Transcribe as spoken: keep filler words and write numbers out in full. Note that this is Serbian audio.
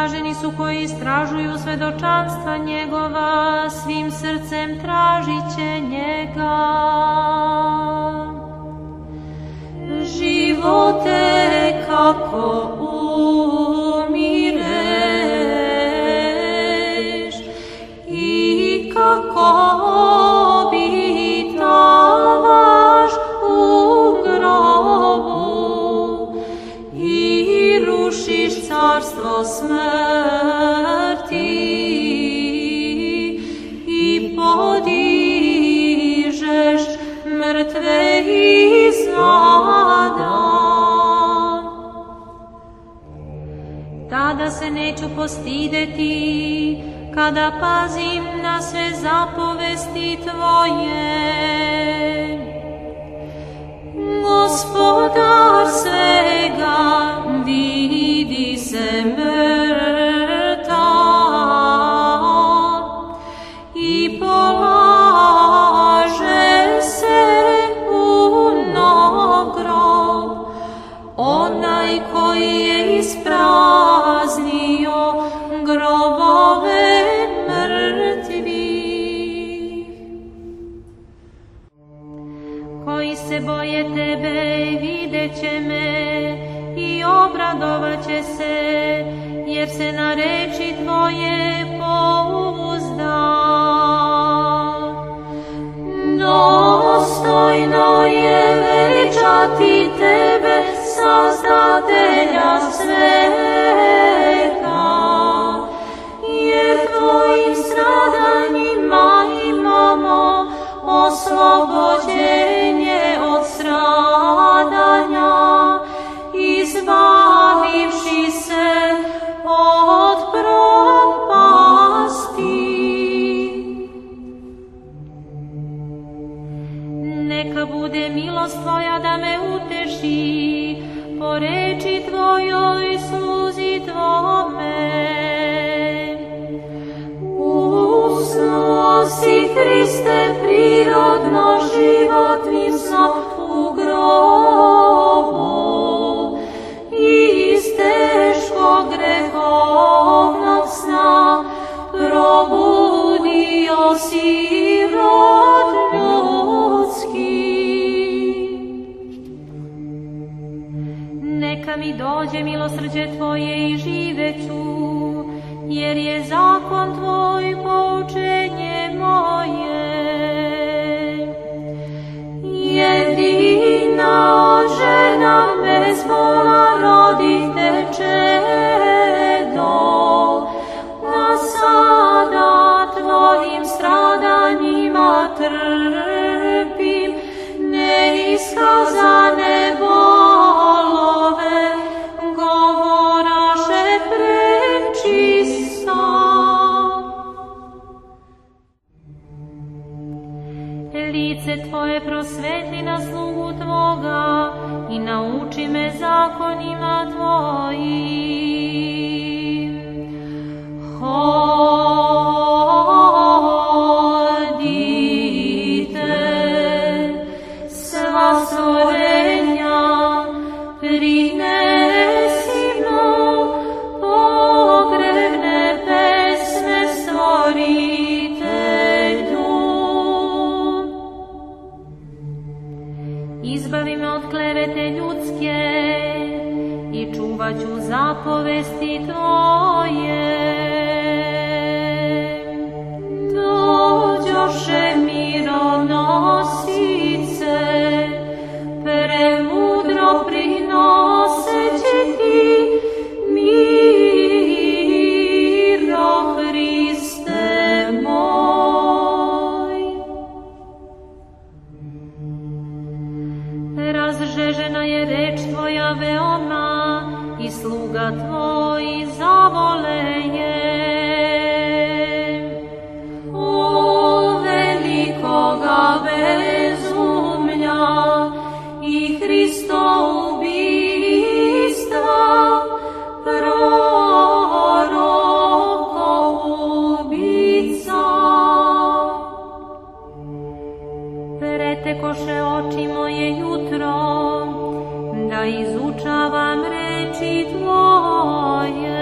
Blaženi su koji istražuju svedočanstva njegova, svim srcem tražit će njega. Živote kako umireš i kako obitavaš u grobu i rušiš carstvo smrti i podižeš mrtve iz ada. Tada se neću postideti, kada pazim na sve zapovesti tvoje. Gospodar svega vidi se mrtav i polaže se u nov grob, onaj koji je ispraznio grobove mrtvih. Koji se boje tebe vidjet će me i obradovat će se, jer se na reči tvoje pouzda. Dostojno je veličati tebe, Sazdatelja sveta, jer tvojim stradanjima imamo oslobođenje od stradanja, izbavivši se od propasti. Neka bude milost tvoja da me uteši, po reči tvojoj sluzi tvome. Usnosi Hriste prirodno životnim snom u grobu i iz teškog grehovnog sna probudio si rod ljudski. Neka mi dođe milosrđe tvoje i živeću, jer je zakon tvoj poučenje moje. Jedina od žena bezbola rodih te čedo, a sada tvojim stradanjima trpim neiskazane bolove, govoraše prečista. Lice tvoje prosvetli na slugu tvoga i nauči me zakonima tvojim. Hodite, sva stvorenja, prinesi mnom pogrebne pesme stvoritelju. Izbavi me od klevete ljudske i čuvat ću zapovesti tvoje. Dođoše mironosice, premudro prinoseći ti miro, Hriste moj. Razžežena je reč tvoja veoma i sluga tvoj zavole je. O velikoga bezumlja i Hristo ubistva, proroko ubica. Pretekoše oči moje jutro, da izučavam reči tvoje.